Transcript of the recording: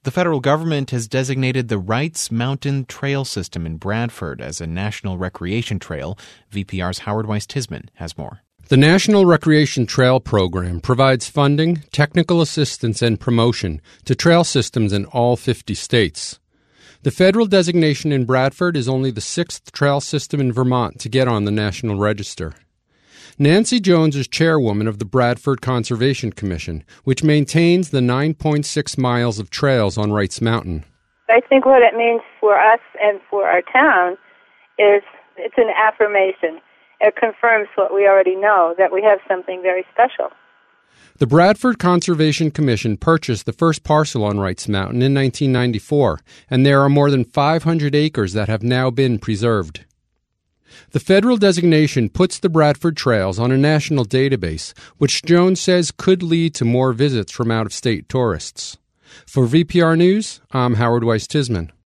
The federal government has designated the Wrights Mountain Trail System in Bradford as a national recreation trail. VPR's Howard Weiss-Tisman has more. The National Recreation Trail Program provides funding, technical assistance, and promotion to trail systems in all 50 states. The federal designation in Bradford is only the sixth trail system in Vermont to get on the National Register. Nancy Jones is chairwoman of the Bradford Conservation Commission, which maintains the 9.6 miles of trails on Wrights Mountain. I think what it means for us and for our town is it's an affirmation. It confirms what we already know, that we have something very special. The Bradford Conservation Commission purchased the first parcel on Wrights Mountain in 1994, and there are more than 500 acres that have now been preserved. The federal designation puts the Bradford trails on a national database, which Jones says could lead to more visits from out-of-state tourists. For VPR News, I'm Howard Weiss-Tisman.